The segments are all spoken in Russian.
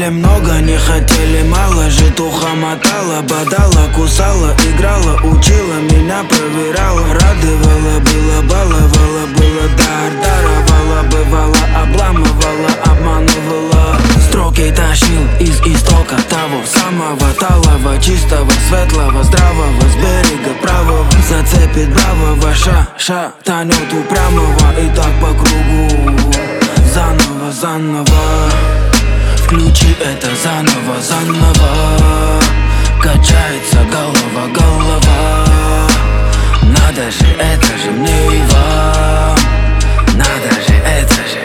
Хотели много, не хотели мало. Житуха мотала, бодала, кусала, играла, учила, меня проверяла. Радовала, было, баловала, было, даровала. Бывало, обламывала, обманывала. Строки тащил из истока того самого талого, чистого, светлого, здравого, с берега правого. Зацепит бравого, шатанет упрямого. И так по кругу, заново, заново. Включи это заново, заново. Качается голова, голова. Надо же, это же мне и вам. Надо же, это же.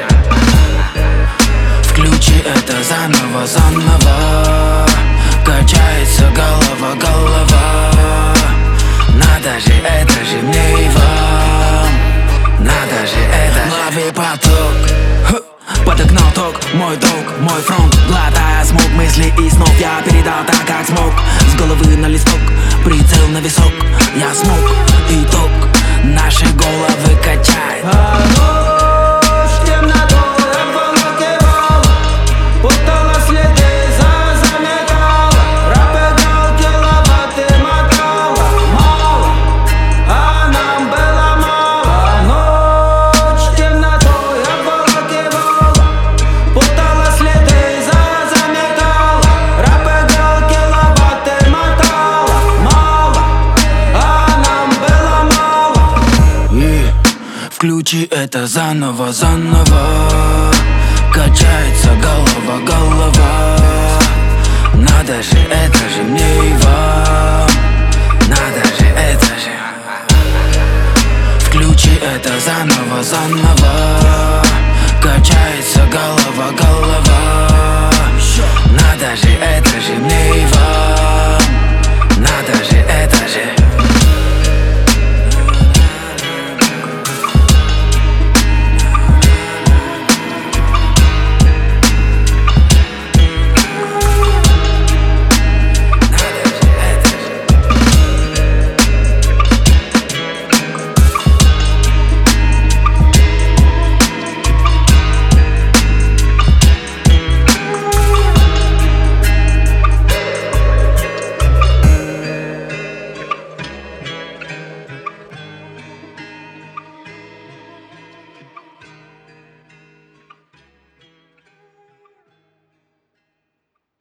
Включи это заново, заново. Качается голова, голова. Надо же, это же мне и вам. Надо же, это же. Лови поток, подогнал ток, мой долг, мой фронт. Глотая смог мысли и снов, я передал так, как смог. С головы на листок, прицел на висок. Я смог, итог, наши головы качает. Включи это заново, заново. Качается голова, голова. Надо же, это